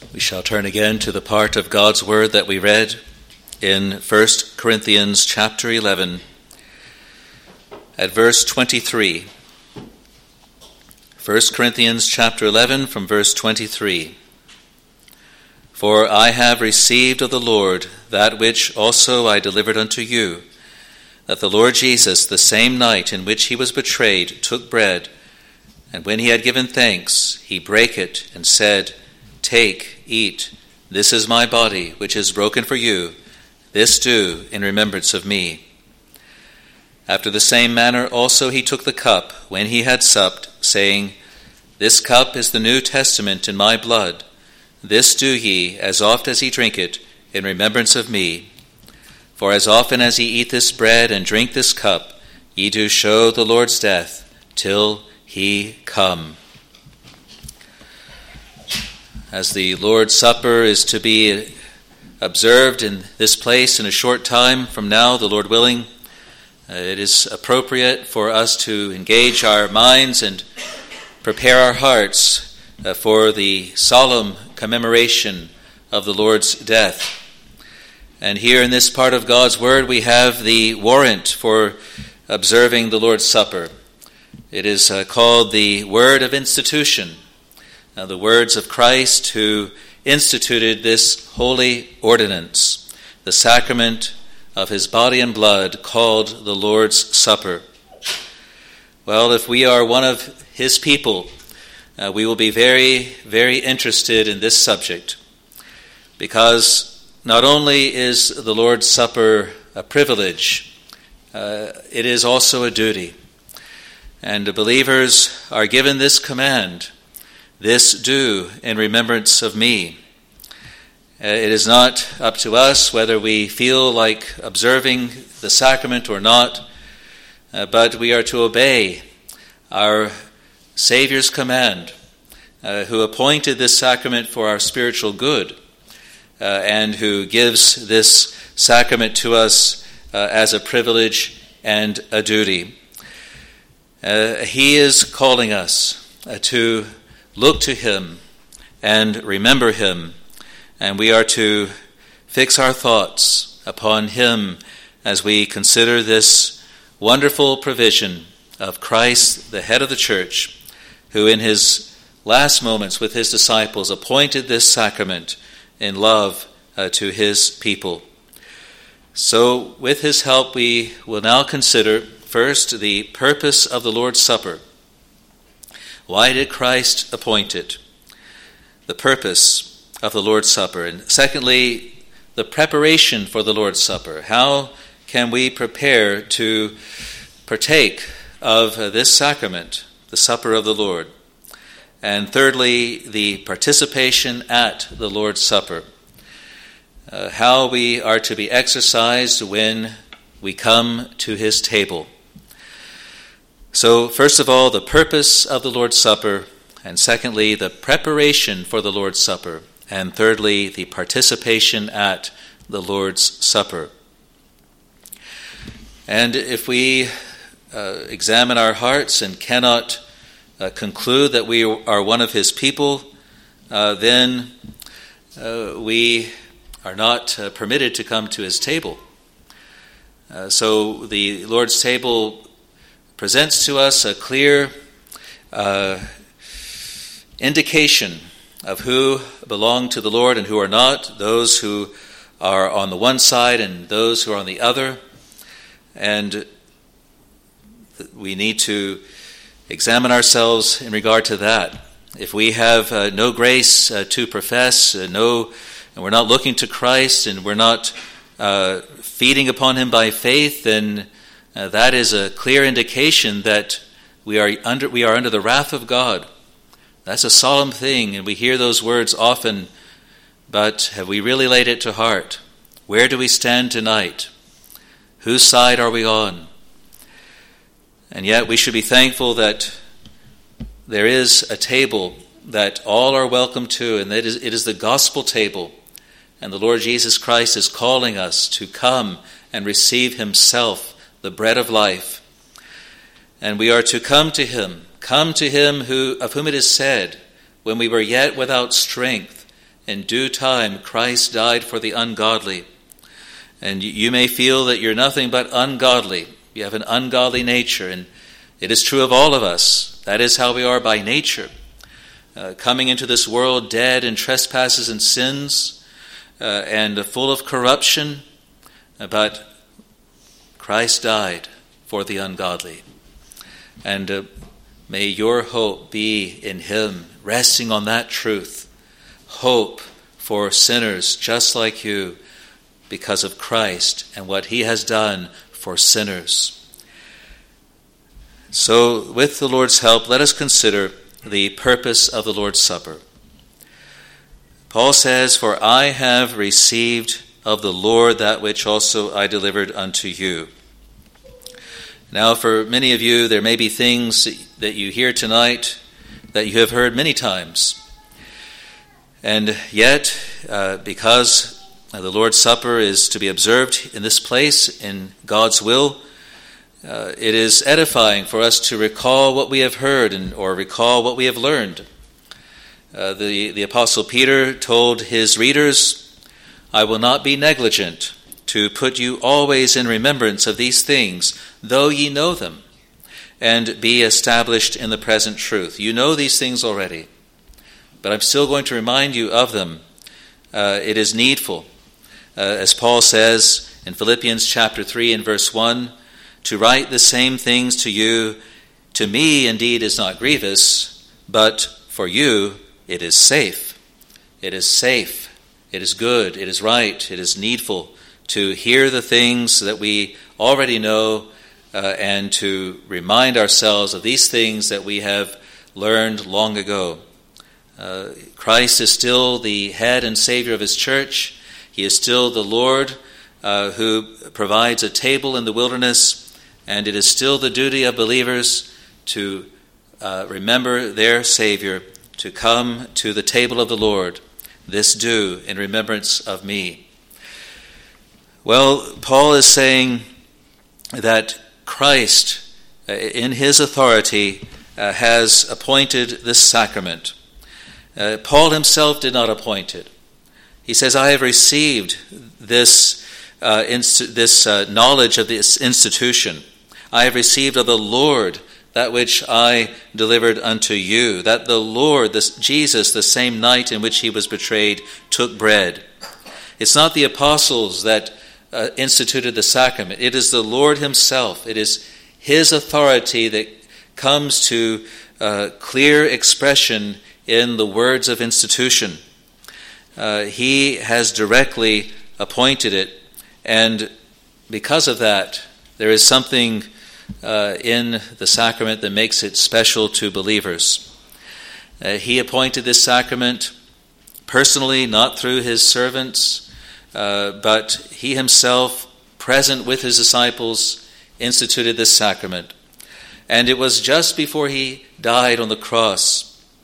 We shall turn again to the part of God's Word that we read in 1 Corinthians chapter 11 at verse 23. 1 Corinthians chapter 11 from verse 23. For I have received of the Lord that which also I delivered unto you, that the Lord Jesus, the same night in which he was betrayed, took bread, and when he had given thanks, he brake it and said, Take, eat, this is my body, which is broken for you. This do in remembrance of me. After the same manner also he took the cup when he had supped, saying, This cup is the New Testament in my blood. This do ye, as oft as ye drink it, in remembrance of me. For as often as ye eat this bread and drink this cup, ye do show the Lord's death till he come. As the Lord's Supper is to be observed in this place in a short time from now, the Lord willing, it is appropriate for us to engage our minds and prepare our hearts for the solemn commemoration of the Lord's death. And here in this part of God's Word we have the warrant for observing the Lord's Supper. It is called the Word of Institution. The words of Christ who instituted this holy ordinance, the sacrament of his body and blood called the Lord's Supper. Well, if we are one of his people, we will be very, very interested in this subject, because not only is the Lord's Supper a privilege, it is also a duty. And the believers are given this command, this do in remembrance of me. It is not up to us whether we feel like observing the sacrament or not, but we are to obey our Savior's command, who appointed this sacrament for our spiritual good, and who gives this sacrament to us as a privilege and a duty. He is calling us to look to him and remember him, and we are to fix our thoughts upon him as we consider this wonderful provision of Christ, the head of the church, who in his last moments with his disciples appointed this sacrament in love to his people. So with his help we will now consider first the purpose of the Lord's Supper. Why did Christ appoint it? The purpose of the Lord's Supper. And secondly, the preparation for the Lord's Supper. How can we prepare to partake of this sacrament, the supper of the Lord? And thirdly, the participation at the Lord's Supper. How we are to be exercised when we come to his table. So, first of all, the purpose of the Lord's Supper, and secondly, the preparation for the Lord's Supper, and thirdly, the participation at the Lord's Supper. And if we examine our hearts and cannot conclude that we are one of his people, then we are not permitted to come to his table. So the Lord's table presents to us a clear indication of who belong to the Lord and who are not, those who are on the one side and those who are on the other. And we need to examine ourselves in regard to that. If we have no grace to profess, and we're not looking to Christ, and we're not feeding upon him by faith, then that is a clear indication that we are under the wrath of God. That's a solemn thing, and we hear those words often, but have we really laid it to heart? Where do we stand tonight? Whose side are we on? And yet we should be thankful that there is a table that all are welcome to, and it is the gospel table. And the Lord Jesus Christ is calling us to come and receive himself, the bread of life. And we are to come to him of whom it is said, when we were yet without strength, in due time, Christ died for the ungodly. And you may feel that you're nothing but ungodly. You have an ungodly nature, and it is true of all of us. That is how we are by nature. Coming into this world dead in trespasses and sins, and full of corruption, but Christ died for the ungodly. And may your hope be in him, resting on that truth. Hope for sinners just like you because of Christ and what he has done for sinners. So, with the Lord's help, let us consider the purpose of the Lord's Supper. Paul says, "For I have received of the Lord that which also I delivered unto you." Now, for many of you, there may be things that you hear tonight that you have heard many times. And yet, because the Lord's Supper is to be observed in this place, in God's will, it is edifying for us to recall what we have heard or recall what we have learned. The Apostle Peter told his readers, "I will not be negligent to put you always in remembrance of these things, though ye know them, and be established in the present truth." You know these things already, but I'm still going to remind you of them. It is needful. As Paul says in Philippians chapter 3 and verse 1, "To write the same things to you, to me indeed is not grievous, but for you it is safe." It is safe. It is good. It is right. It is needful to hear the things that we already know and to remind ourselves of these things that we have learned long ago. Christ is still the head and Savior of his church. He is still the Lord who provides a table in the wilderness, and it is still the duty of believers to remember their Savior, to come to the table of the Lord. This do in remembrance of me. Well, Paul is saying that Christ, in his authority, has appointed this sacrament. Paul himself did not appoint it. He says, "I have received this knowledge of this institution. I have received of the Lord that which I delivered unto you." That the Lord, Jesus, the same night in which he was betrayed, took bread. It's not the apostles that instituted the sacrament. It is the Lord himself. It is his authority that comes to clear expression in the words of institution. He has directly appointed it, and because of that, there is something in the sacrament that makes it special to believers. He appointed this sacrament personally, not through his servants, but he himself, present with his disciples, instituted this sacrament. And it was just before he died on the cross,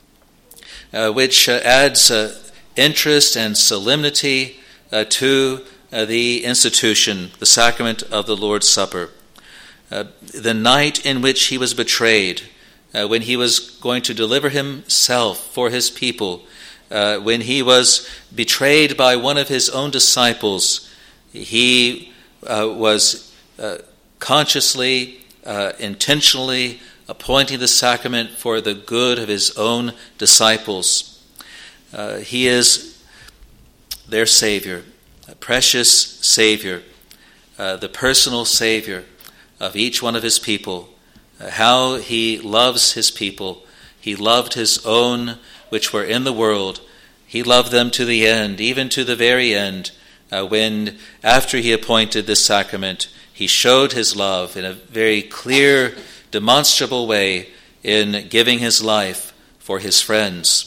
which adds interest and solemnity to the institution, the sacrament of the Lord's Supper. The night in which he was betrayed, when he was going to deliver himself for his people, when he was betrayed by one of his own disciples, he was consciously, intentionally appointing the sacrament for the good of his own disciples. He is their Savior, a precious Savior, the personal Savior of each one of his people. How he loves his people. He loved his own which were in the world. He loved them to the end, even to the very end, when, after he appointed this sacrament, he showed his love in a very clear, demonstrable way in giving his life for his friends.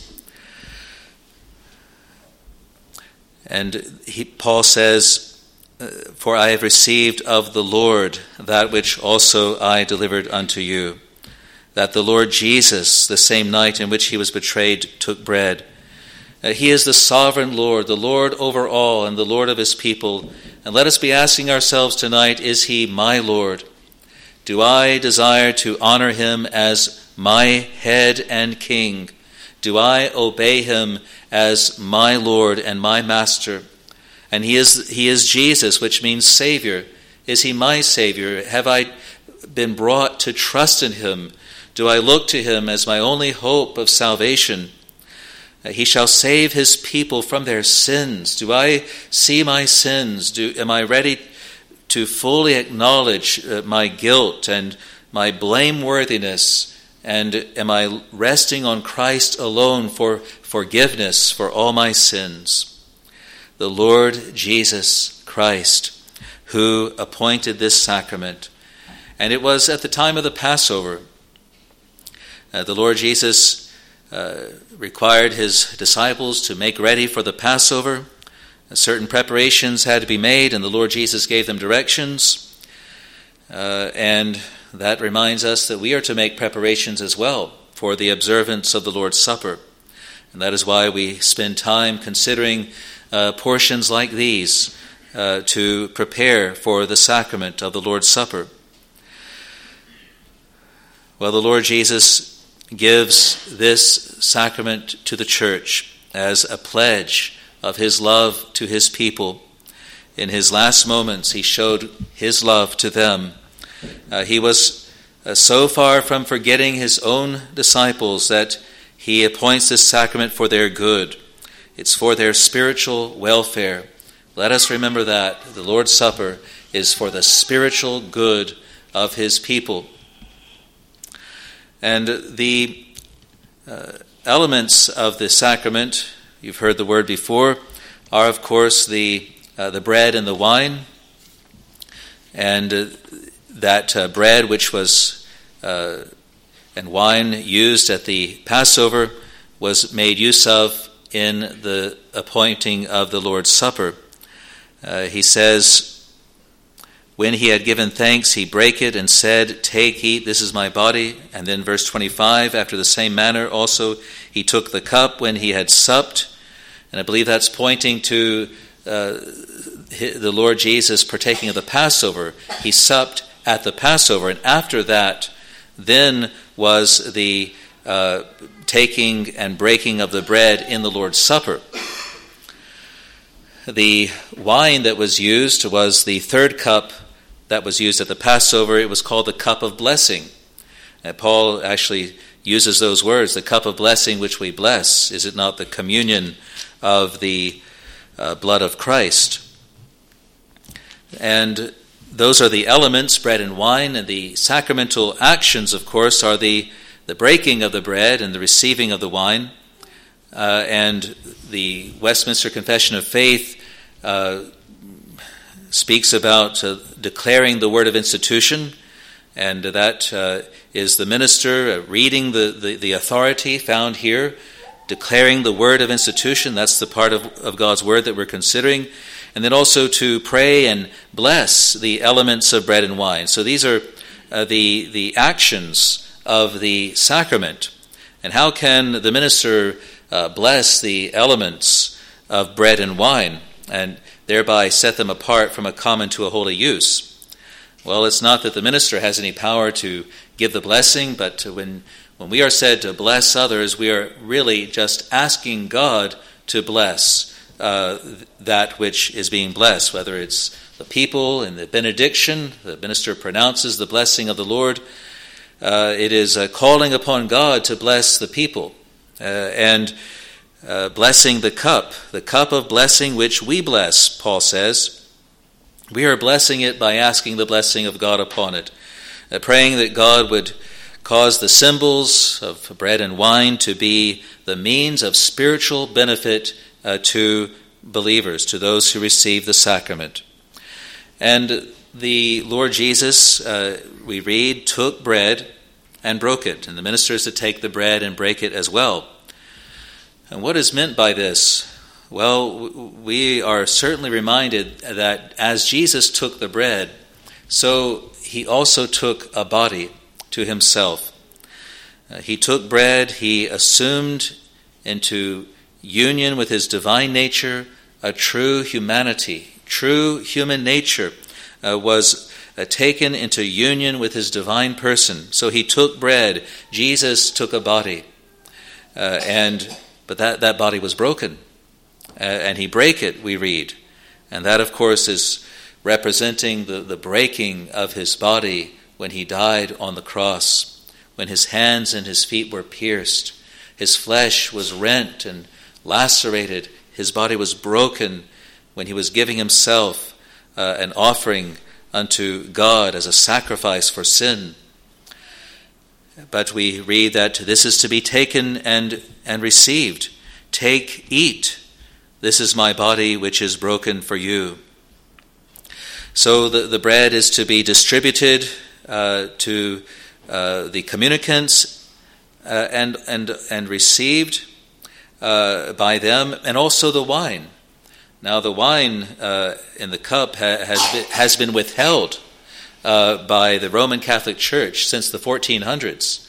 And Paul says, "For I have received of the Lord that which also I delivered unto you." That the Lord Jesus, the same night in which he was betrayed, took bread. He is the sovereign Lord, the Lord over all, and the Lord of his people. And let us be asking ourselves tonight, is he my Lord? Do I desire to honor him as my head and king? Do I obey him as my Lord and my Master? And he is Jesus, which means Savior. Is he my Savior? Have I been brought to trust in him? Do I look to him as my only hope of salvation? He shall save his people from their sins. Do I see my sins? Am I ready to fully acknowledge my guilt and my blameworthiness? And am I resting on Christ alone for forgiveness for all my sins? The Lord Jesus Christ, who appointed this sacrament. And it was at the time of the Passover. The Lord Jesus required his disciples to make ready for the Passover. Certain preparations had to be made, and the Lord Jesus gave them directions. And that reminds us that we are to make preparations as well for the observance of the Lord's Supper. And that is why we spend time considering portions like these to prepare for the sacrament of the Lord's Supper. Well, the Lord Jesus gives this sacrament to the church as a pledge of his love to his people. In his last moments, he showed his love to them. He was so far from forgetting his own disciples that he appoints this sacrament for their good. It's for their spiritual welfare. Let us remember that the Lord's Supper is for the spiritual good of his people. And the elements of the sacrament, you've heard the word before, are of course the bread and the wine. And that bread which was and wine used at the Passover was made use of in the appointing of the Lord's Supper. He says, when he had given thanks, he brake it and said, "Take, eat, this is my body." And then verse 25, after the same manner also he took the cup when he had supped. And I believe that's pointing to the Lord Jesus partaking of the Passover. He supped at the Passover, and after that then was the taking and breaking of the bread in the Lord's Supper. The wine that was used was the third cup that was used at the Passover. It was called the cup of blessing. And Paul actually uses those words, the cup of blessing which we bless. Is it not the communion of the blood of Christ? And those are the elements, bread and wine, and the sacramental actions, of course, are the breaking of the bread and the receiving of the wine. And the Westminster Confession of Faith speaks about declaring the word of institution, and that is the minister reading the authority found here, declaring the word of institution. That's the part of God's word that we're considering. And then also to pray and bless the elements of bread and wine. So these are the actions of the sacrament. And how can the minister bless the elements of bread and wine and thereby set them apart from a common to a holy use? Well, it's not that the minister has any power to give the blessing, but when we are said to bless others, we are really just asking God to bless that which is being blessed, whether it's the people in the benediction, the minister pronounces the blessing of the Lord. It is calling upon God to bless the people and blessing the cup of blessing which we bless, Paul says. We are blessing it by asking the blessing of God upon it, praying that God would cause the symbols of bread and wine to be the means of spiritual benefit to believers, to those who receive the sacrament. And the Lord Jesus, we read, took bread and broke it, and the minister is to take the bread and break it as well. And what is meant by this? Well, we are certainly reminded that as Jesus took the bread, so he also took a body to himself. He took bread, he assumed into union with his divine nature a true humanity. True human nature was taken into union with his divine person. So he took bread. Jesus took a body. But that body was broken, and he brake it, we read. And that, of course, is representing the breaking of his body when he died on the cross, when his hands and his feet were pierced, his flesh was rent and lacerated, his body was broken when he was giving himself an offering unto God as a sacrifice for sin. But we read that this is to be taken and received. Take, eat. This is my body which is broken for you. So the bread is to be distributed to the communicants and received by them, and also the wine. Now the wine in the cup has been withheld by the Roman Catholic Church since the 1400s.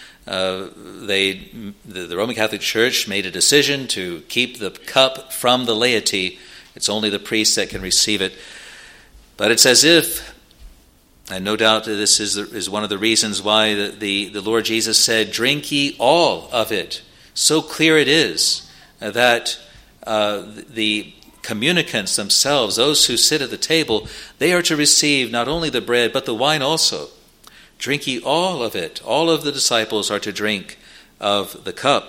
The Roman Catholic Church made a decision to keep the cup from the laity. It's only the priest that can receive it. But it's as if, and no doubt this is one of the reasons why the Lord Jesus said, "Drink ye all of it." So clear it is that the communicants themselves, those who sit at the table, they are to receive not only the bread but the wine also. Drink ye all of it. All of the disciples are to drink of the cup.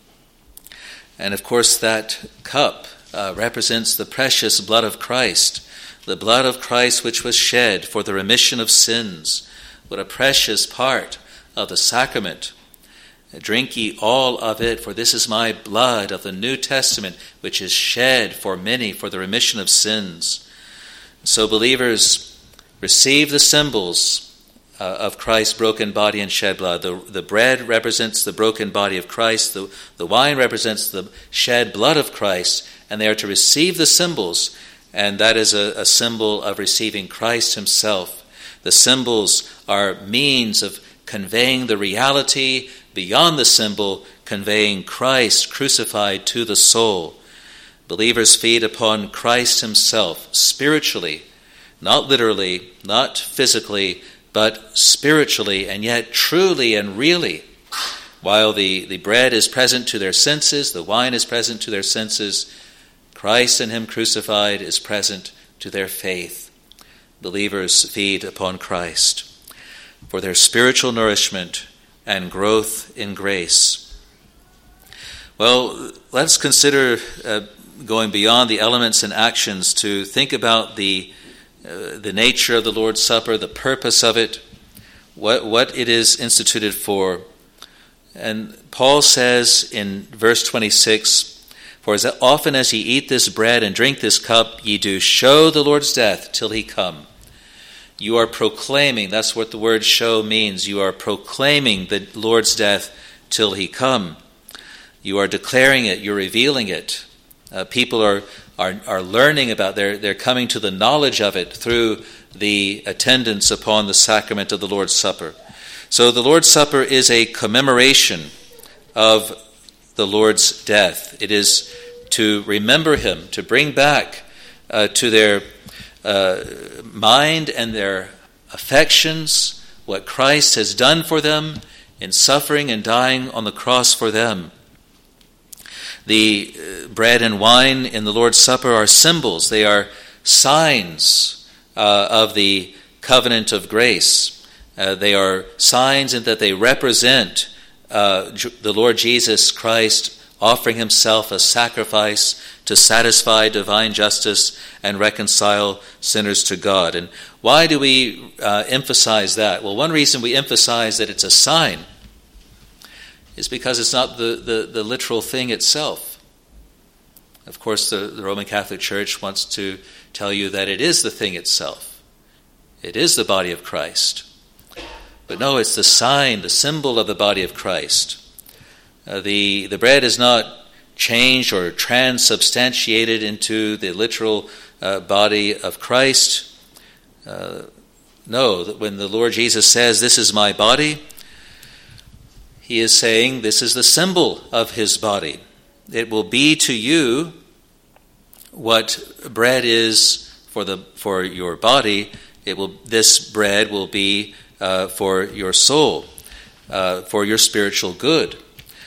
And of course that cup represents the precious blood of Christ, the blood of Christ which was shed for the remission of sins. What a precious part of the sacrament. Drink ye all of it, for this is my blood of the New Testament, which is shed for many for the remission of sins. So believers, receive the symbols of Christ's broken body and shed blood. The bread represents the broken body of Christ. The wine represents the shed blood of Christ, and they are to receive the symbols, and that is a symbol of receiving Christ himself. The symbols are means of conveying the reality beyond the symbol, conveying Christ crucified to the soul. Believers feed upon Christ himself spiritually, not literally, not physically, but spiritually, and yet truly and really. While the bread is present to their senses, the wine is present to their senses, Christ and him crucified is present to their faith. Believers feed upon Christ for their spiritual nourishment and growth in grace. Well, let's consider going beyond the elements and actions to think about the nature of the Lord's Supper, the purpose of it, what it is instituted for. And Paul says in verse 26, "For as often as ye eat this bread and drink this cup, ye do show the Lord's death till he come." You are proclaiming, that's what the word show means. You are proclaiming the Lord's death till he come. You are declaring it, you're revealing it. People are learning about, they're coming to the knowledge of it through the attendance upon the sacrament of the Lord's Supper. So the Lord's Supper is a commemoration of the Lord's death. It is to remember him, to bring back to their mind and their affections what Christ has done for them in suffering and dying on the cross for them. The bread and wine in the Lord's Supper are symbols. They are signs of the covenant of grace. They are signs in that they represent the Lord Jesus Christ offering himself a sacrifice to satisfy divine justice and reconcile sinners to God. And why do we emphasize that? Well, one reason we emphasize that it's a sign is because it's not the literal thing itself. Of course, the Roman Catholic Church wants to tell you that it is the thing itself. It is the body of Christ. But no, it's the sign, the symbol of the body of Christ. The bread is not changed or transubstantiated into the literal body of Christ. No, when the Lord Jesus says, "This is my body," he is saying this is the symbol of his body. It will be to you what bread is for your body. This bread will be for your soul, for your spiritual good.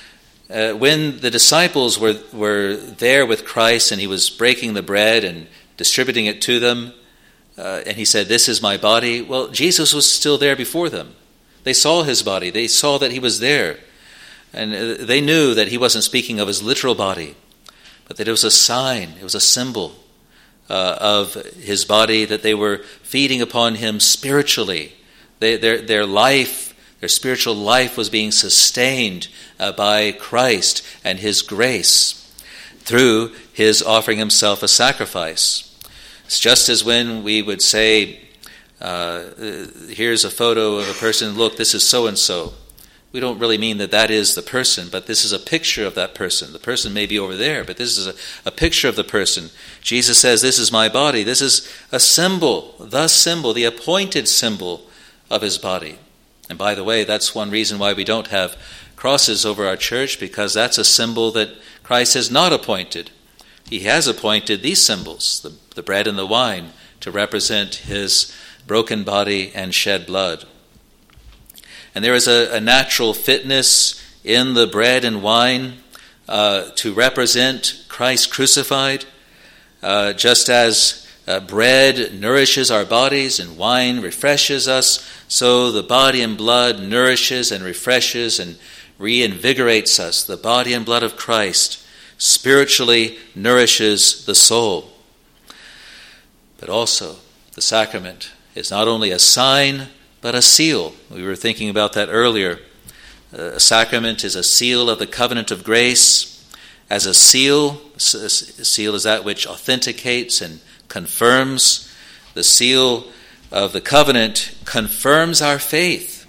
When the disciples were there with Christ and he was breaking the bread and distributing it to them, and he said, "This is my body," well, Jesus was still there before them. They saw his body. They saw that he was there. And they knew that he wasn't speaking of his literal body, but that it was a sign, it was a symbol of his body, that they were feeding upon him spiritually. Their life, their spiritual life was being sustained by Christ and his grace through his offering himself a sacrifice. It's just as when we would say, here's a photo of a person, look, this is so-and-so. We don't really mean that is the person, but this is a picture of that person. The person may be over there, but this is a picture of the person. Jesus says, "This is my body." This is a symbol, the appointed symbol of his body. And by the way, that's one reason why we don't have crosses over our church, because that's a symbol that Christ has not appointed. He has appointed these symbols, the bread and the wine, to represent his broken body and shed blood. And there is a natural fitness in the bread and wine to represent Christ crucified, just as bread nourishes our bodies and wine refreshes us, so the body and blood nourishes and refreshes and reinvigorates us. The body and blood of Christ spiritually nourishes the soul. But also, the sacrament is not only a sign, but a seal. We were thinking about that earlier. A sacrament is a seal of the covenant of grace. As a seal is that which authenticates and confirms. The seal of the covenant confirms our faith.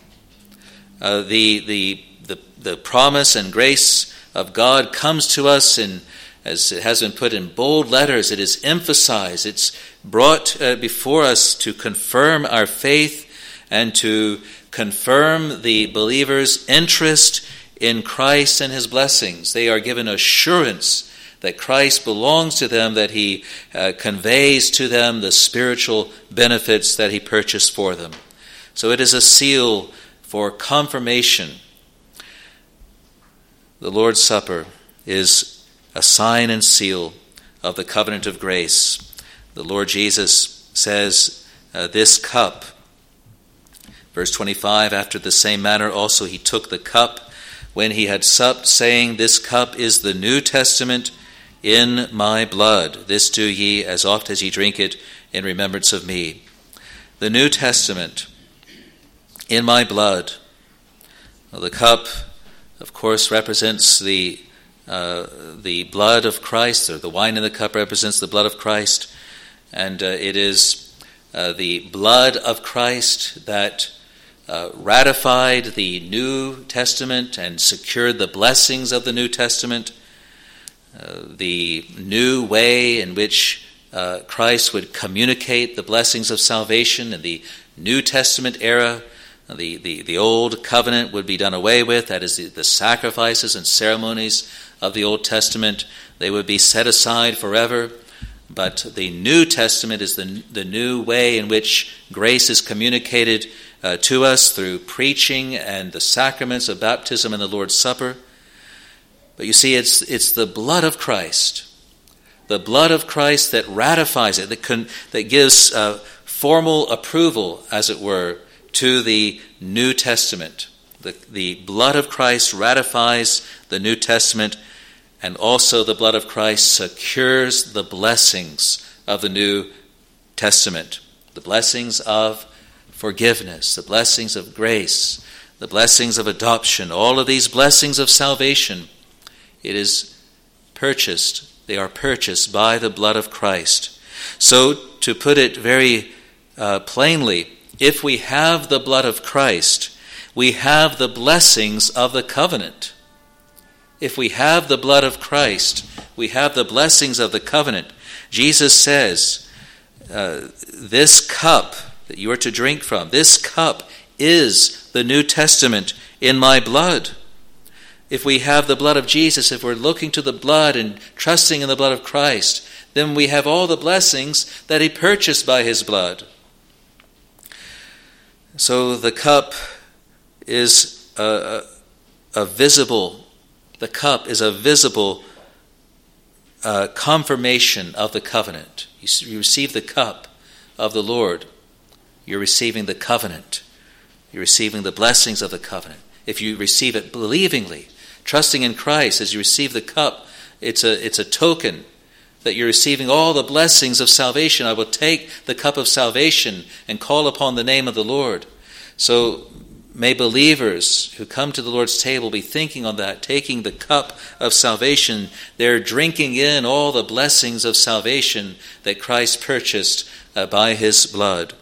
The promise and grace of God comes to us, and as it has been put in bold letters, it is emphasized. It's brought before us to confirm our faith and to confirm the believer's interest in Christ and his blessings. They are given assurance that Christ belongs to them, that he conveys to them the spiritual benefits that he purchased for them. So it is a seal for confirmation. The Lord's Supper is a sign and seal of the covenant of grace. The Lord Jesus says, this cup, verse 25, after the same manner also he took the cup when he had supped, saying, "This cup is the New Testament in my blood. This do ye as oft as ye drink it in remembrance of me." The New Testament in my blood. Well, the cup, of course, represents the blood of Christ, or the wine in the cup represents the blood of Christ, and it is the blood of Christ that ratified the New Testament and secured the blessings of the New Testament, the new way in which Christ would communicate the blessings of salvation in the New Testament era. The old covenant would be done away with, that is the sacrifices and ceremonies of the Old Testament. They would be set aside forever. But the New Testament is the new way in which grace is communicated to us through preaching and the sacraments of baptism and the Lord's Supper. But you see, it's the blood of Christ, that ratifies it, that gives formal approval, as it were, to the New Testament. The blood of Christ ratifies the New Testament, and also the blood of Christ secures the blessings of the New Testament, the blessings of forgiveness, the blessings of grace, the blessings of adoption, all of these blessings of salvation. It is purchased. They are purchased by the blood of Christ. So, to put it very plainly, if we have the blood of Christ, we have the blessings of the covenant. If we have the blood of Christ, we have the blessings of the covenant. Jesus says, this cup that you are to drink from, this cup is the New Testament in my blood. If we have the blood of Jesus, if we're looking to the blood and trusting in the blood of Christ, then we have all the blessings that he purchased by his blood. So the cup is a visible, the cup is a visible confirmation of the covenant. You receive the cup of the Lord. You're receiving the covenant. You're receiving the blessings of the covenant. If you receive it believingly, trusting in Christ as you receive the cup, it's a token that you're receiving all the blessings of salvation. I will take the cup of salvation and call upon the name of the Lord. So may believers who come to the Lord's table be thinking on that, taking the cup of salvation. They're drinking in all the blessings of salvation that Christ purchased by his blood.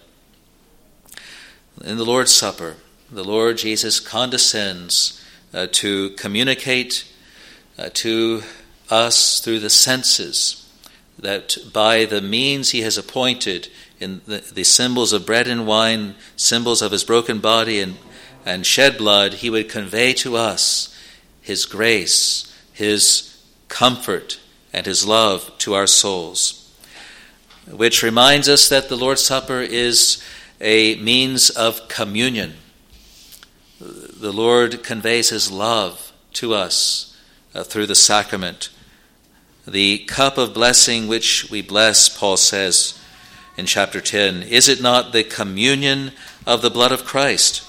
In the Lord's Supper, the Lord Jesus condescends to communicate to us through the senses that by the means he has appointed in the symbols of bread and wine, symbols of his broken body and shed blood, he would convey to us his grace, his comfort, and his love to our souls. Which reminds us that the Lord's Supper is a means of communion. The Lord conveys his love to us through the sacrament. The cup of blessing which we bless, Paul says in chapter 10, is it not the communion of the blood of Christ?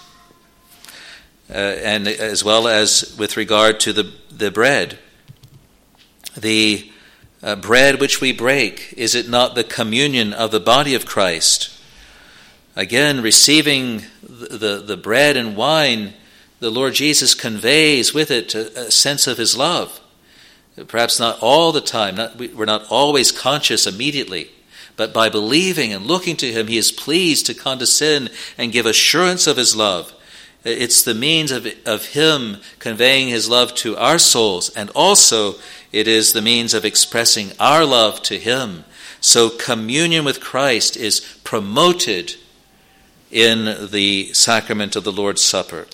And as well as with regard to the bread. The bread which we break, is it not the communion of the body of Christ? Again, receiving the bread and wine, the Lord Jesus conveys with it a sense of his love. Perhaps not all the time, we're not always conscious immediately, but by believing and looking to him, he is pleased to condescend and give assurance of his love. It's the means of him conveying his love to our souls, and also it is the means of expressing our love to him. So communion with Christ is promoted in the sacrament of the Lord's Supper.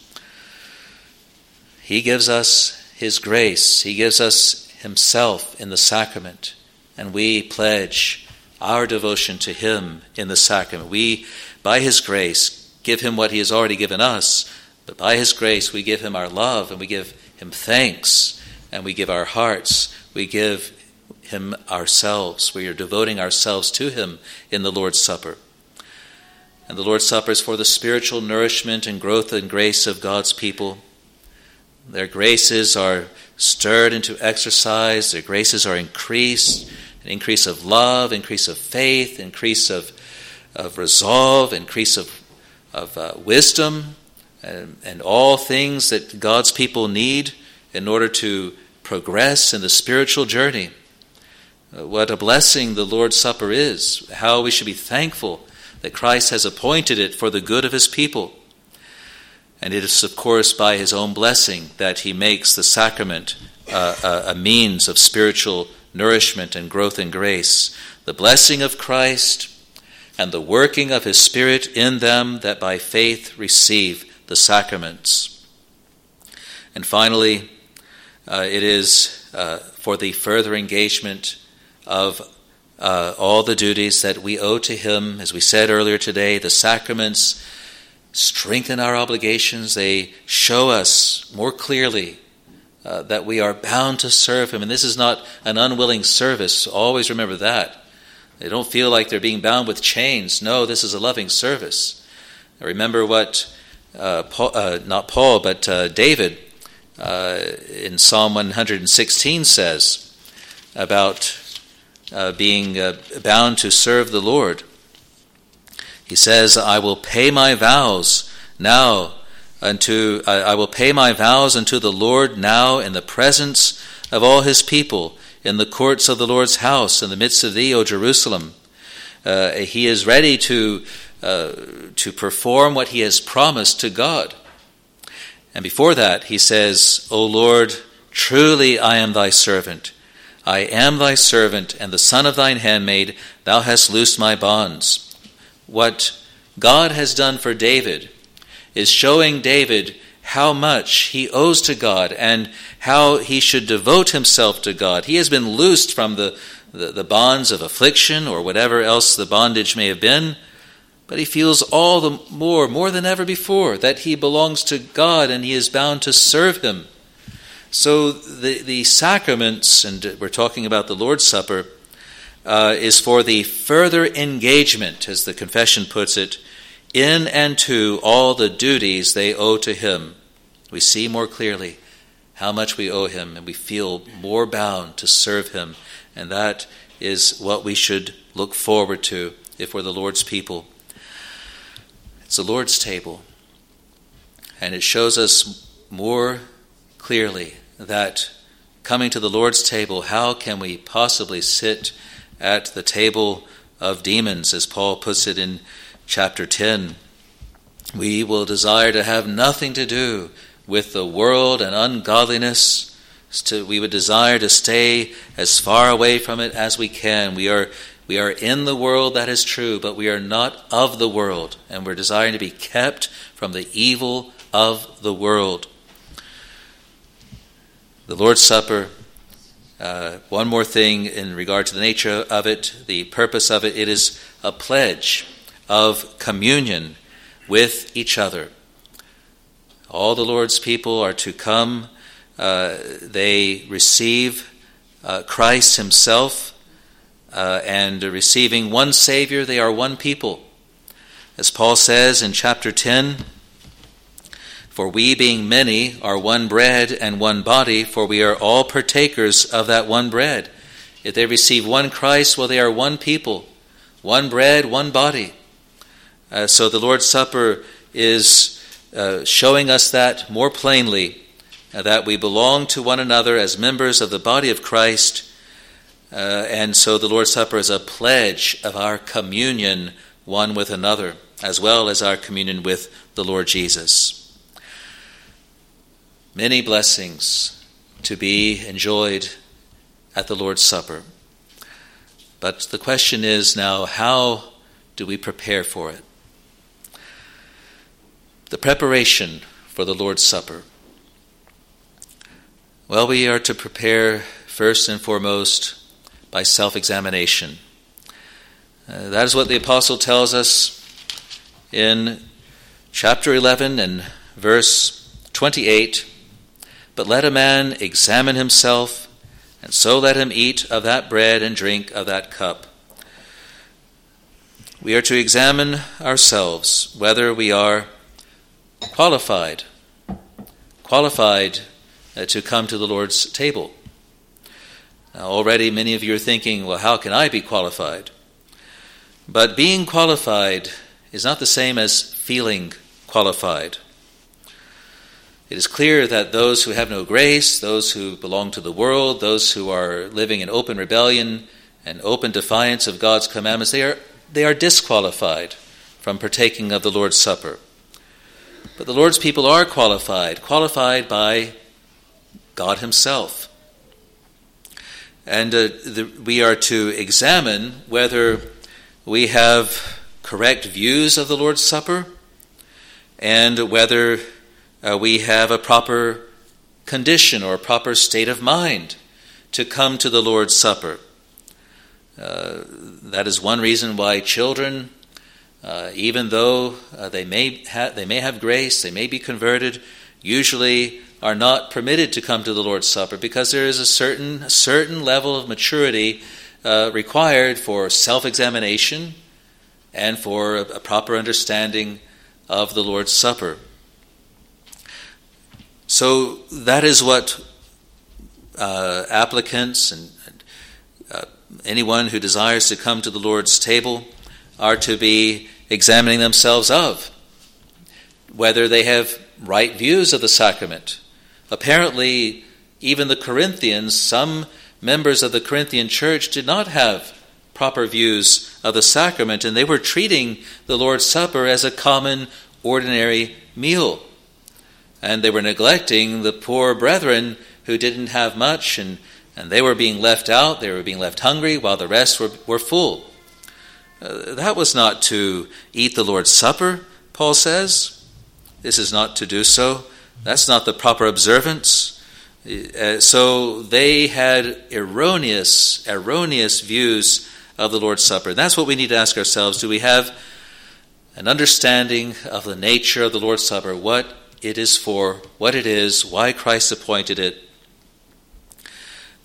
He gives us his grace. He gives us himself in the sacrament, and we pledge our devotion to him in the sacrament. We, by his grace, give him what he has already given us, but by his grace we give him our love, and we give him thanks, and we give our hearts, we give him ourselves. We are devoting ourselves to him in the Lord's Supper. And the Lord's Supper is for the spiritual nourishment and growth and grace of God's people. Their graces are stirred into exercise. Their graces are increased. An increase of love, increase of faith, increase of resolve, increase of wisdom, and all things that God's people need in order to progress in the spiritual journey. What a blessing the Lord's Supper is. How we should be thankful that Christ has appointed it for the good of his people. And it is, of course, by his own blessing that he makes the sacrament a means of spiritual nourishment and growth in grace. The blessing of Christ and the working of his Spirit in them that by faith receive the sacraments. And finally, it is for the further engagement of all the duties that we owe to him. As we said earlier today, the sacraments strengthen our obligations. They show us more clearly that we are bound to serve him. And this is not an unwilling service. Always remember that. They don't feel like they're being bound with chains. No, this is a loving service. Remember what David in Psalm 116 says about being bound to serve the Lord. He says, I will pay my vows unto the Lord now in the presence of all his people, in the courts of the Lord's house, in the midst of thee, O Jerusalem. He is ready to perform what he has promised to God. And before that, he says, O Lord, truly I am thy servant. I am thy servant and the son of thine handmaid. Thou hast loosed my bonds. What God has done for David is showing David how much he owes to God and how he should devote himself to God. He has been loosed from the bonds of affliction or whatever else the bondage may have been, but he feels all the more than ever before, that he belongs to God and he is bound to serve him. So the sacraments, and we're talking about the Lord's Supper, is for the further engagement, as the confession puts it, in and to all the duties they owe to him. We see more clearly how much we owe him, and we feel more bound to serve him. And that is what we should look forward to if we're the Lord's people. It's the Lord's table. And it shows us more clearly that coming to the Lord's table, how can we possibly sit at the table of demons, as Paul puts it in chapter 10. We will desire to have nothing to do with the world and ungodliness. We would desire to stay as far away from it as we can. We are in the world, that is true, but we are not of the world, and we're desiring to be kept from the evil of the world. The Lord's Supper, one more thing in regard to the nature of it, the purpose of it, it is a pledge of communion with each other. All the Lord's people are to come. They receive Christ himself, and receiving one Savior, they are one people. As Paul says in chapter 10, "For we, being many, are one bread and one body, for we are all partakers of that one bread." If they receive one Christ, well, they are one people, one bread, one body. So the Lord's Supper is showing us that more plainly, that we belong to one another as members of the body of Christ. And so the Lord's Supper is a pledge of our communion one with another, as well as our communion with the Lord Jesus. Many blessings to be enjoyed at the Lord's Supper. But the question is now, how do we prepare for it? The preparation for the Lord's Supper. Well, we are to prepare first and foremost by self-examination. That is what the apostle tells us in chapter 11 and verse 28. "But let a man examine himself, and so let him eat of that bread and drink of that cup." We are to examine ourselves whether we are qualified to come to the Lord's table. Now, already many of you are thinking, well, how can I be qualified? But being qualified is not the same as feeling qualified. It is clear that those who have no grace, those who belong to the world, those who are living in open rebellion and open defiance of God's commandments, they are disqualified from partaking of the Lord's Supper. But the Lord's people are qualified by God himself. And we are to examine whether we have correct views of the Lord's Supper and whether we have a proper condition or a proper state of mind to come to the Lord's Supper. That is one reason why children, even though they may have grace, they may be converted, usually are not permitted to come to the Lord's Supper because there is a certain level of maturity required for self-examination and for a proper understanding of the Lord's Supper. So that is what applicants and anyone who desires to come to the Lord's table are to be examining themselves of, whether they have right views of the sacrament. Apparently, even the Corinthians, some members of the Corinthian church did not have proper views of the sacrament, and they were treating the Lord's Supper as a common, ordinary meal. And they were neglecting the poor brethren who didn't have much, and they were being left out, they were being left hungry, while the rest were full. That was not to eat the Lord's Supper, Paul says. This is not to do so. That's not the proper observance. So they had erroneous views of the Lord's Supper. And that's what we need to ask ourselves. Do we have an understanding of the nature of the Lord's Supper, what it is for, what it is, why Christ appointed it?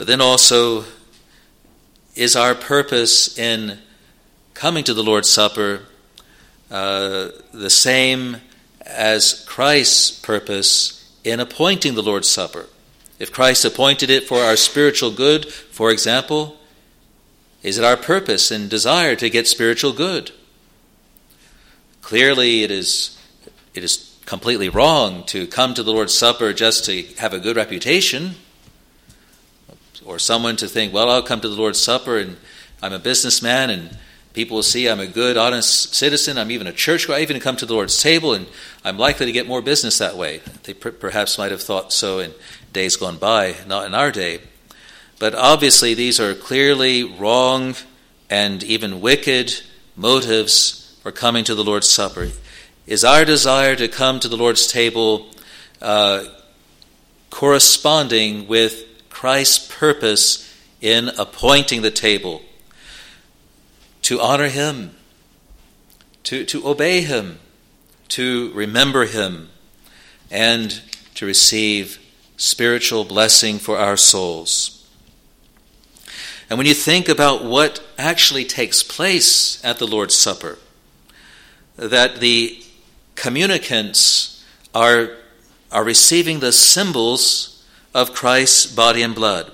But then also, is our purpose in coming to the Lord's Supper the same as Christ's purpose in appointing the Lord's Supper? If Christ appointed it for our spiritual good, for example, is it our purpose and desire to get spiritual good? Clearly, it is completely wrong to come to the Lord's Supper just to have a good reputation, or someone to think, well, I'll come to the Lord's Supper and I'm a businessman and people will see I'm a good, honest citizen. I'm even a churchgoer. I even come to the Lord's table and I'm likely to get more business that way. They perhaps might have thought so in days gone by, not in our day. But obviously these are clearly wrong and even wicked motives for coming to the Lord's Supper. Is our desire to come to the Lord's table corresponding with Christ's purpose in appointing the table? To honor Him, to obey Him, to remember Him, and to receive spiritual blessing for our souls. And when you think about what actually takes place at the Lord's Supper, that the communicants are receiving the symbols of Christ's body and blood.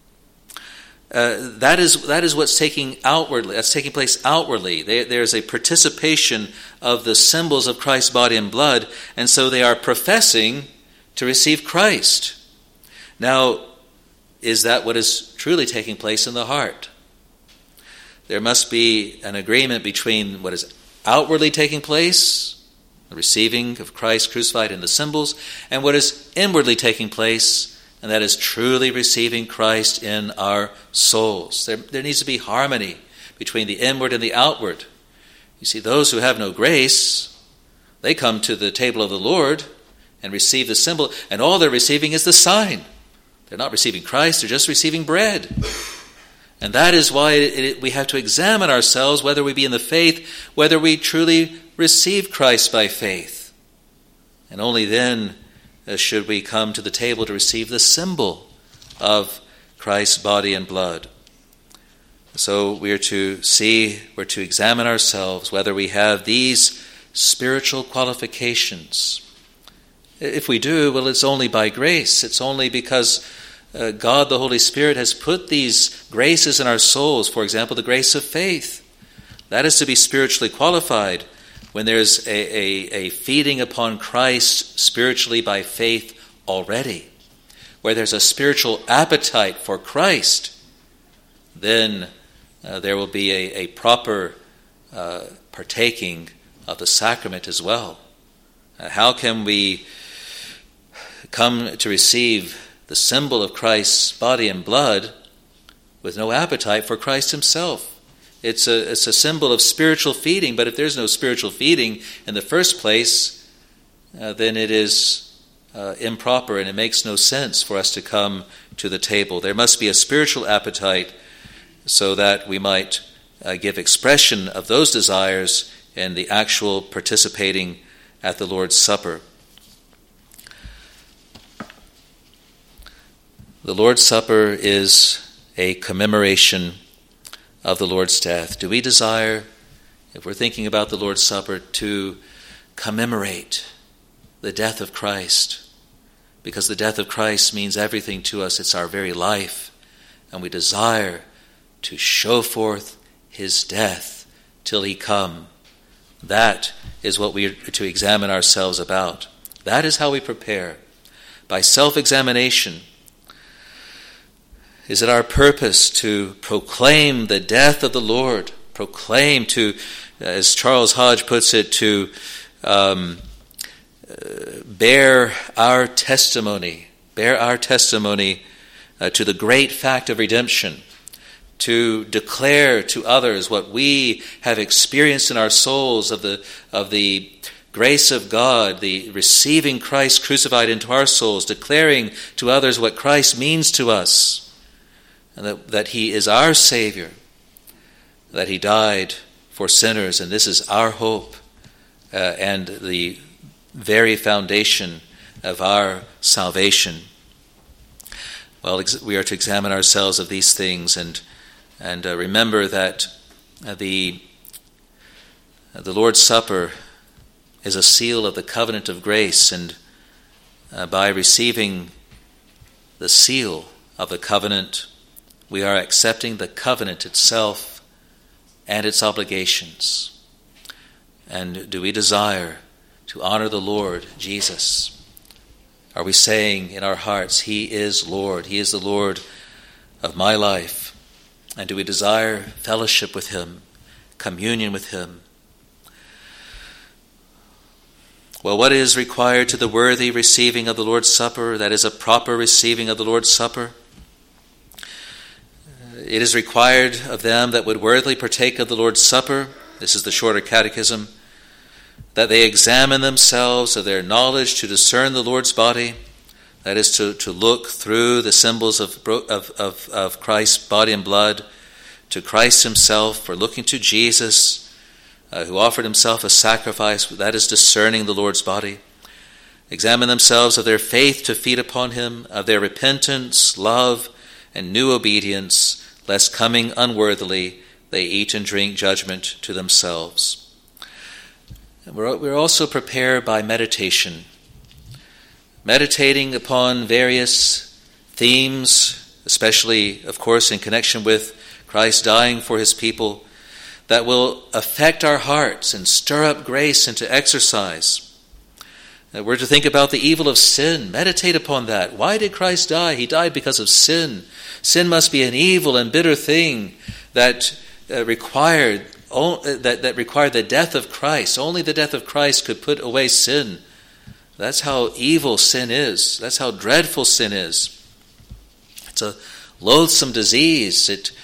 That is what's taking place outwardly. There's a participation of the symbols of Christ's body and blood, and so they are professing to receive Christ. Now, is that what is truly taking place in the heart? There must be an agreement between what is outwardly taking place, the receiving of Christ crucified in the symbols, and what is inwardly taking place, and that is truly receiving Christ in our souls. There needs to be harmony between the inward and the outward. You see, those who have no grace, they come to the table of the Lord and receive the symbol, and all they're receiving is the sign. They're not receiving Christ, they're just receiving bread. And that is why we have to examine ourselves, whether we be in the faith, whether we truly receive Christ by faith. And only then should we come to the table to receive the symbol of Christ's body and blood. So we're to examine ourselves whether we have these spiritual qualifications. If we do, well, it's only by grace. It's only because God, the Holy Spirit, has put these graces in our souls. For example, the grace of faith. That is to be spiritually qualified when there's a feeding upon Christ spiritually by faith already. Where there's a spiritual appetite for Christ, then there will be a proper partaking of the sacrament as well. How can we come to receive the symbol of Christ's body and blood with no appetite for Christ Himself? It's a symbol of spiritual feeding, but if there's no spiritual feeding in the first place, then it is improper and it makes no sense for us to come to the table. There must be a spiritual appetite so that we might give expression of those desires in the actual participating at the Lord's Supper. The Lord's Supper is a commemoration of the Lord's death. Do we desire, if we're thinking about the Lord's Supper, to commemorate the death of Christ? Because the death of Christ means everything to us. It's our very life. And we desire to show forth His death till He come. That is what we are to examine ourselves about. That is how we prepare. By self-examination. Is it our purpose to proclaim the death of the Lord? Proclaim to, as Charles Hodge puts it, to bear our testimony to the great fact of redemption, to declare to others what we have experienced in our souls of the grace of God, the receiving Christ crucified into our souls, declaring to others what Christ means to us, and that He is our Savior, that He died for sinners, and this is our hope and the very foundation of our salvation. Well, we are to examine ourselves of these things and remember that the Lord's Supper is a seal of the covenant of grace, and by receiving the seal of the covenant, we are accepting the covenant itself and its obligations. And do we desire to honor the Lord Jesus? Are we saying in our hearts, He is Lord, He is the Lord of my life? And do we desire fellowship with Him, communion with Him? Well, what is required to the worthy receiving of the Lord's Supper? That is a proper receiving of the Lord's Supper. It is required of them that would worthily partake of the Lord's Supper, this is the Shorter Catechism, that they examine themselves of their knowledge to discern the Lord's body, that is to look through the symbols of Christ's body and blood to Christ Himself, or looking to Jesus, who offered Himself a sacrifice, that is discerning the Lord's body. Examine themselves of their faith to feed upon Him, of their repentance, love, and new obedience, lest coming unworthily they eat and drink judgment to themselves. We're also prepared by meditation, meditating upon various themes, especially, of course, in connection with Christ dying for His people, that will affect our hearts and stir up grace into exercise. We're to think about the evil of sin, meditate upon that. Why did Christ die? He died because of sin. Sin must be an evil and bitter thing that required the death of Christ. Only the death of Christ could put away sin. That's how evil sin is. That's how dreadful sin is. It's a loathsome disease.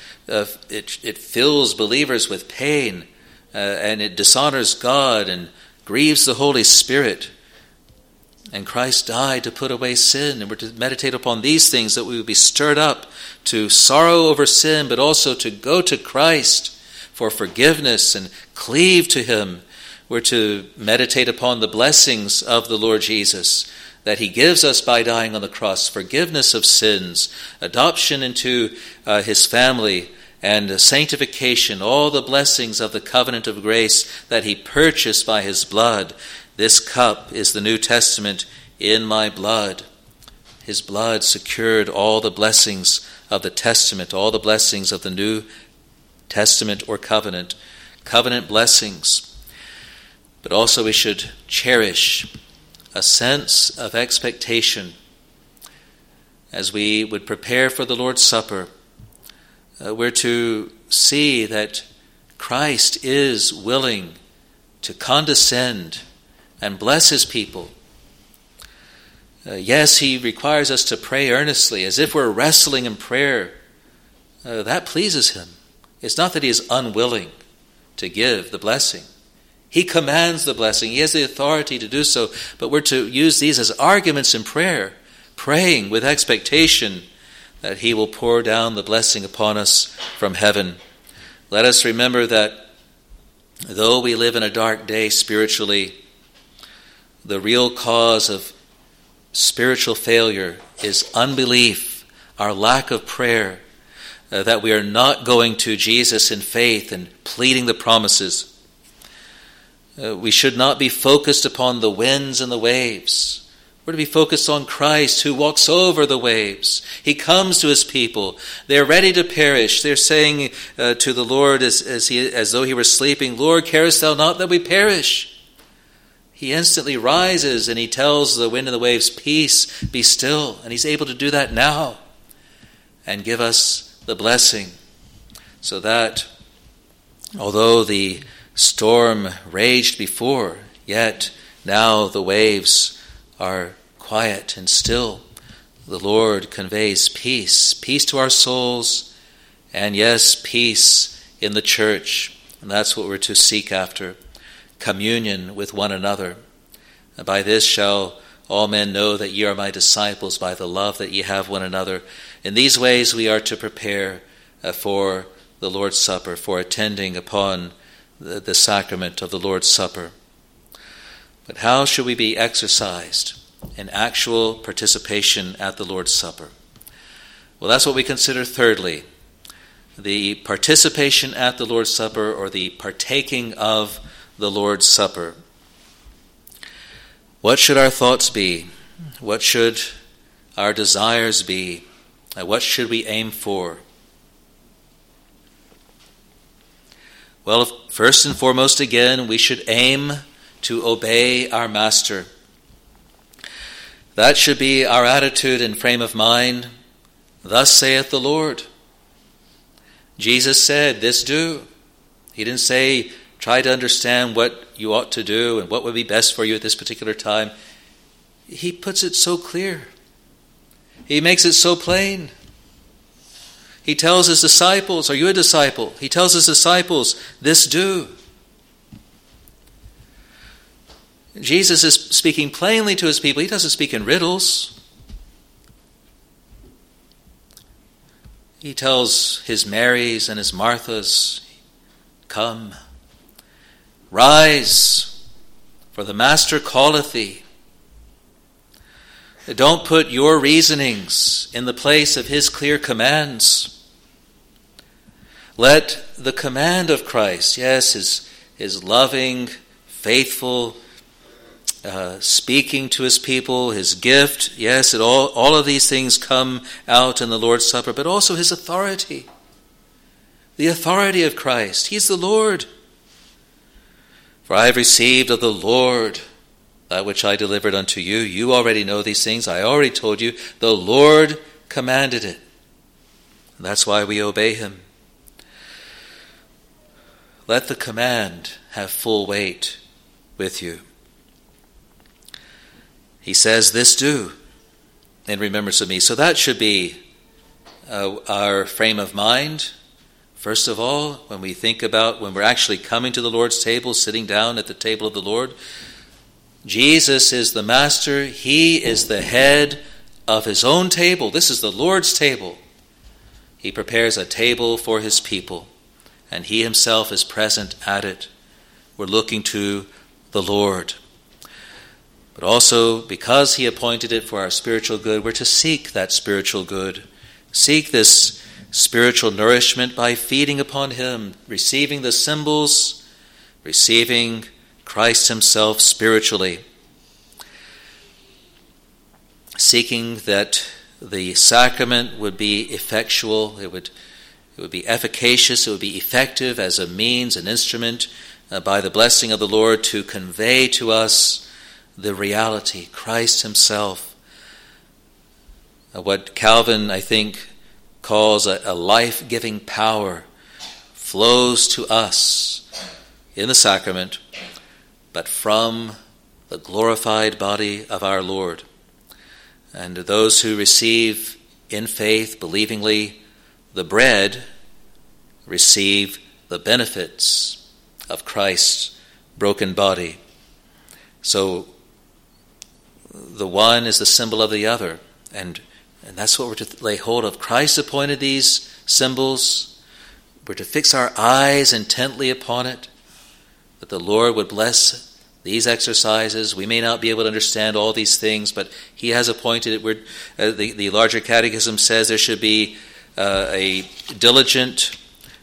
It fills believers with pain, and it dishonors God and grieves the Holy Spirit. And Christ died to put away sin, and we're to meditate upon these things, that we would be stirred up to sorrow over sin, but also to go to Christ for forgiveness and cleave to Him. We're to meditate upon the blessings of the Lord Jesus that He gives us by dying on the cross, forgiveness of sins, adoption into His family, and sanctification, all the blessings of the covenant of grace that He purchased by His blood. This cup is the New Testament in my blood. His blood secured all the blessings of the Testament, all the blessings of the New Testament or covenant blessings. But also we should cherish a sense of expectation as we would prepare for the Lord's Supper. We're to see that Christ is willing to condescend and bless His people. Yes, He requires us to pray earnestly, as if we're wrestling in prayer. That pleases Him. It's not that He is unwilling to give the blessing. He commands the blessing. He has the authority to do so, but we're to use these as arguments in prayer, praying with expectation that He will pour down the blessing upon us from heaven. Let us remember that though we live in a dark day spiritually, the real cause of spiritual failure is unbelief, our lack of prayer, that we are not going to Jesus in faith and pleading the promises. We should not be focused upon the winds and the waves. We're to be focused on Christ, who walks over the waves. He comes to His people. They're ready to perish. They're saying to the Lord as though He were sleeping, "Lord, carest Thou not that we perish?" He instantly rises and He tells the wind and the waves, "Peace, be still." And He's able to do that now and give us the blessing, so that although the storm raged before, yet now the waves are quiet and still. The Lord conveys peace to our souls, and yes, peace in the church. And that's what we're to seek after, communion with one another. And by this shall all men know that ye are my disciples, by the love that ye have one another. In these ways we are to prepare for the Lord's Supper, for attending upon the sacrament of the Lord's Supper. But how should we be exercised in actual participation at the Lord's Supper? Well, that's what we consider thirdly, the participation at the Lord's Supper, or the partaking of the Lord's Supper. What should our thoughts be? What should our desires be? What should we aim for? Well, first and foremost, again, we should aim to obey our Master. That should be our attitude and frame of mind. Thus saith the Lord. Jesus said, this do. He didn't say, try to understand what you ought to do and what would be best for you at this particular time. He puts it so clear. He makes it so plain. He tells his disciples, are you a disciple? He tells his disciples, this do. Jesus is speaking plainly to his people. He doesn't speak in riddles. He tells his Marys and his Marthas, come, rise, for the Master calleth thee. Don't put your reasonings in the place of his clear commands. Let the command of Christ, yes, his loving, faithful, speaking to his people, his gift, yes, all of these things come out in the Lord's Supper, but also his authority, the authority of Christ. He's the Lord. For I have received of the Lord that which I delivered unto you. You already know these things. I already told you. The Lord commanded it. And that's why we obey him. Let the command have full weight with you. He says, this do in remembrance of me. So that should be our frame of mind. First of all, when we think about when we're actually coming to the Lord's table, sitting down at the table of the Lord, Jesus is the Master. He is the head of his own table. This is the Lord's table. He prepares a table for his people, and he himself is present at it. We're looking to the Lord. But also, because he appointed it for our spiritual good, we're to seek that spiritual good. Seek this spiritual nourishment by feeding upon him, receiving the symbols, receiving Christ himself spiritually. Seeking that the sacrament would be effectual, it would be efficacious, it would be effective as a means, an instrument by the blessing of the Lord to convey to us the reality, Christ himself. What Calvin, I think, calls a life-giving power flows to us in the sacrament, but from the glorified body of our Lord. And those who receive in faith, believingly, the bread, receive the benefits of Christ's broken body. So the one is the symbol of the other, and that's what we're to lay hold of. Christ appointed these symbols. We're to fix our eyes intently upon it, that the Lord would bless these exercises. We may not be able to understand all these things, but he has appointed it. The larger catechism says there should be a diligent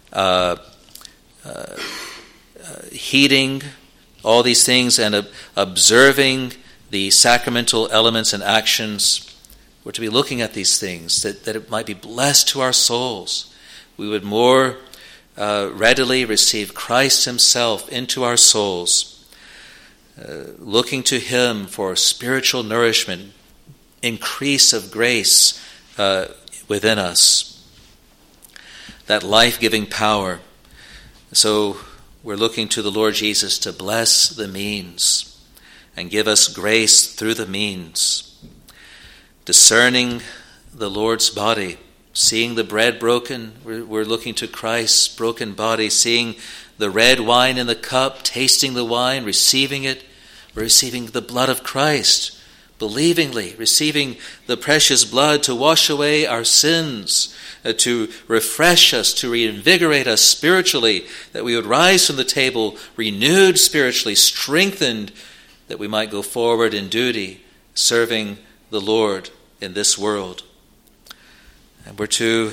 heeding all these things and observing the sacramental elements and actions. We're to be looking at these things, that it might be blessed to our souls. We would more readily receive Christ himself into our souls, looking to him for spiritual nourishment, increase of grace within us, that life-giving power. So we're looking to the Lord Jesus to bless the means and give us grace through the means. Discerning the Lord's body, seeing the bread broken, we're looking to Christ's broken body, seeing the red wine in the cup, tasting the wine, receiving it. We're receiving the blood of Christ, believingly, receiving the precious blood to wash away our sins, to refresh us, to reinvigorate us spiritually, that we would rise from the table renewed spiritually, strengthened, that we might go forward in duty, serving the Lord in this world. And we're to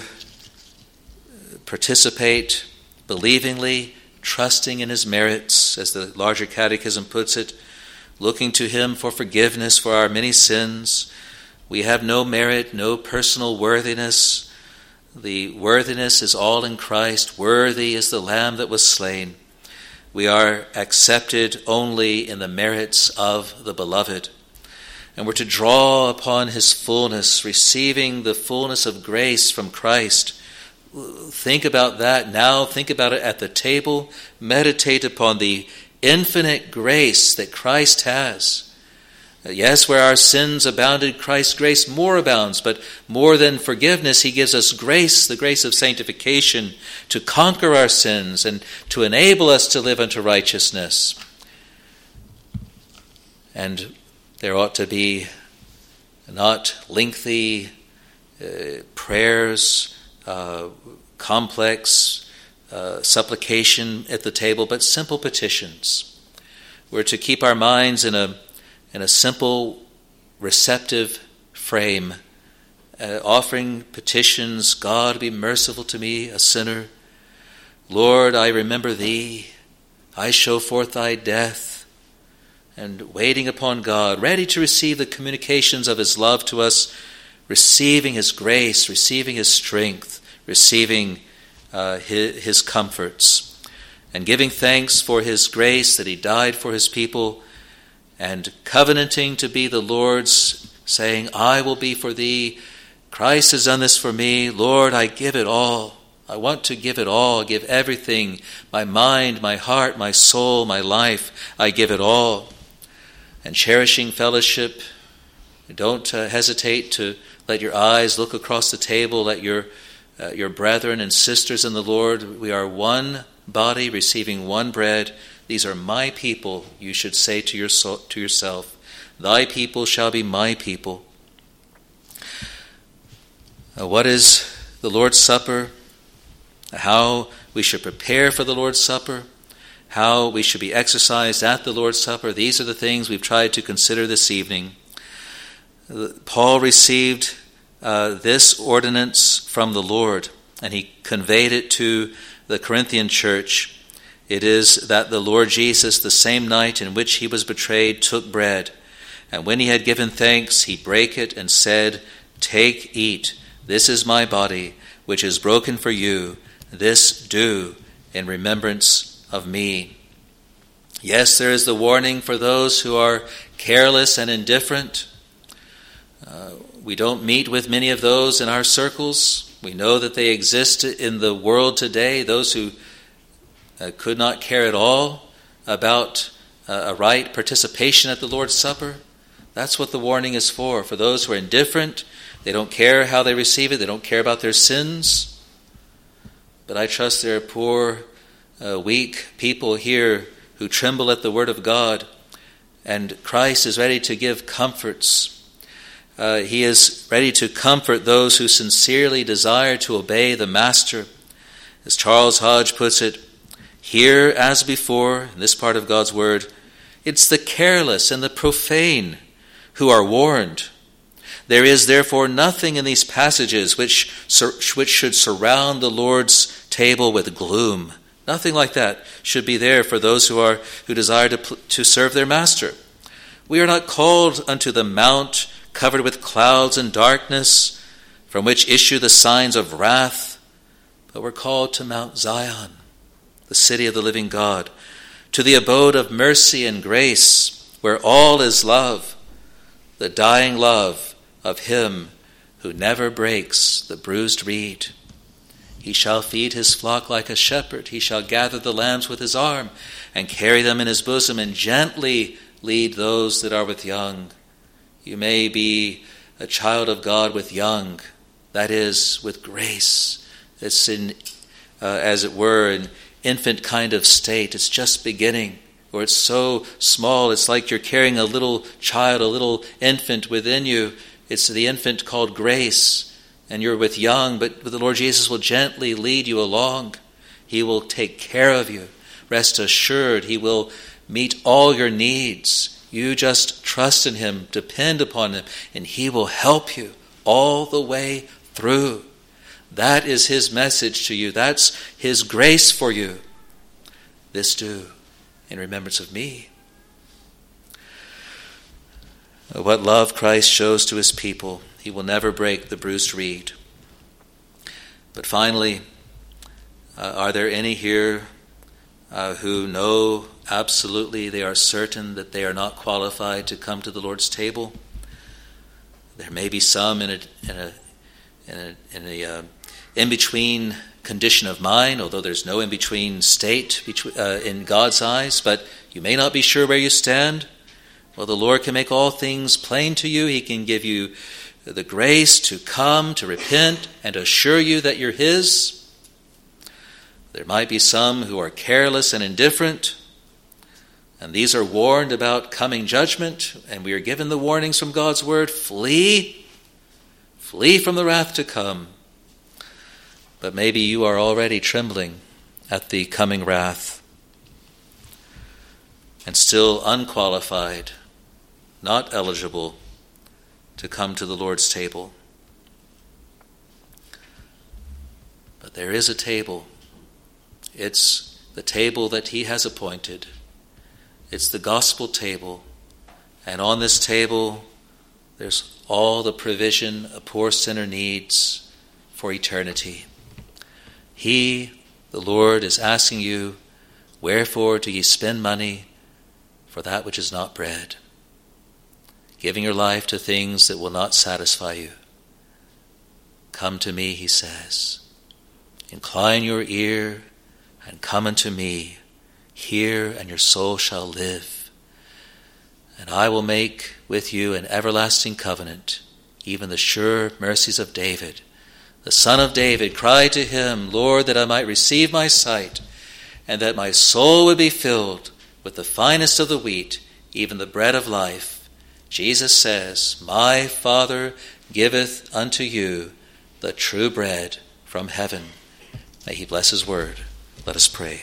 participate believingly, trusting in his merits, as the larger catechism puts it, looking to him for forgiveness for our many sins. We have no merit, no personal worthiness. The worthiness is all in Christ. Worthy is the Lamb that was slain. We are accepted only in the merits of the Beloved. And we're to draw upon his fullness, receiving the fullness of grace from Christ. Think about that now. Think about it at the table. Meditate upon the infinite grace that Christ has. Yes, where our sins abounded, Christ's grace more abounds, but more than forgiveness, he gives us grace, the grace of sanctification, to conquer our sins and to enable us to live unto righteousness. And there ought to be not lengthy prayers, complex supplication at the table, but simple petitions. We're to keep our minds in a simple, receptive frame, offering petitions. God, be merciful to me, a sinner. Lord, I remember thee. I show forth thy death. And waiting upon God, ready to receive the communications of his love to us, receiving his grace, receiving his strength, receiving his comforts, and giving thanks for his grace that he died for his people, and covenanting to be the Lord's, saying, I will be for thee. Christ has done this for me. Lord, I give it all. I want to give it all, give everything, my mind, my heart, my soul, my life. I give it all. And cherishing fellowship, don't hesitate to let your eyes look across the table, let your brethren and sisters in the Lord, we are one body receiving one bread. These are my people, you should say to yourself. Thy people shall be my people. What is the Lord's Supper? How we should prepare for the Lord's Supper? How we should be exercised at the Lord's Supper? These are the things we've tried to consider this evening. Paul received this ordinance from the Lord, and he conveyed it to the Corinthian church. It is that the Lord Jesus, the same night in which he was betrayed, took bread, and when he had given thanks, he brake it and said, Take, eat, this is my body, which is broken for you. This do in remembrance of me. Yes, there is the warning for those who are careless and indifferent. We don't meet with many of those in our circles. We know that they exist in the world today, those who could not care at all about a right participation at the Lord's Supper. That's what the warning is for those who are indifferent. They don't care how they receive it. They don't care about their sins. But I trust there are poor, weak people here who tremble at the word of God, and Christ is ready to give comforts. He is ready to comfort those who sincerely desire to obey the Master. As Charles Hodge puts it, here as before, in this part of God's word, it's the careless and the profane who are warned. There is therefore nothing in these passages which should surround the Lord's table with gloom. Nothing like that should be there for those who desire to serve their Master. We are not called unto the mount covered with clouds and darkness, from which issue the signs of wrath, but we're called to Mount Zion, the city of the living God, to the abode of mercy and grace, where all is love, the dying love of him who never breaks the bruised reed. He shall feed his flock like a shepherd. He shall gather the lambs with his arm and carry them in his bosom and gently lead those that are with young. You may be a child of God with young, that is, with grace. It's in, as it were, an infant kind of state. It's just beginning, or it's so small, it's like you're carrying a little child, a little infant within you. It's the infant called grace, and you're with young, but the Lord Jesus will gently lead you along. He will take care of you. Rest assured, he will meet all your needs. You just trust in him, depend upon him, and he will help you all the way through. That is his message to you. That's his grace for you. This do in remembrance of me. What love Christ shows to his people. He will never break the bruised reed. But finally, are there any here who know absolutely, they are certain that they are not qualified to come to the Lord's table? There may be some in a in-between condition of mind, although there's no in-between state in God's eyes, but you may not be sure where you stand. Well, the Lord can make all things plain to you. He can give you the grace to come, to repent, and assure you that you're his. There might be some who are careless and indifferent, and these are warned about coming judgment, and we are given the warnings from God's word: flee from the wrath to come. But maybe you are already trembling at the coming wrath and still unqualified, not eligible to come to the Lord's table. But there is a table. It's the table that he has appointed. It's the gospel table. And on this table, there's all the provision a poor sinner needs for eternity. He, the Lord, is asking you, wherefore do ye spend money for that which is not bread, giving your life to things that will not satisfy you? Come to me, he says. Incline your ear and come unto me. Hear, and your soul shall live. And I will make with you an everlasting covenant, even the sure mercies of David. The son of David cried to him, Lord, that I might receive my sight, and that my soul would be filled with the finest of the wheat, even the bread of life. Jesus says, my Father giveth unto you the true bread from heaven. May he bless his word. Let us pray.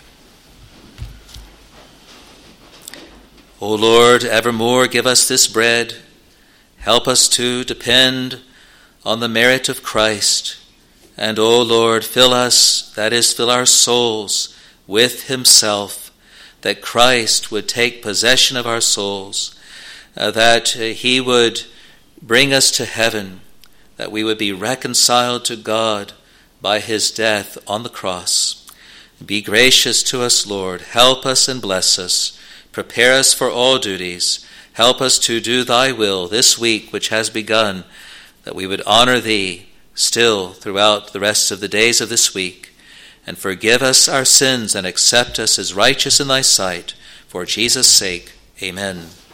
O Lord, evermore give us this bread. Help us to depend on the merit of Christ. And, O Lord, fill us, that is, fill our souls with himself, that Christ would take possession of our souls, that he would bring us to heaven, that we would be reconciled to God by his death on the cross. Be gracious to us, Lord. Help us and bless us. Prepare us for all duties. Help us to do thy will this week which has begun, that we would honor thee still throughout the rest of the days of this week, and forgive us our sins and accept us as righteous in thy sight. For Jesus' sake, amen.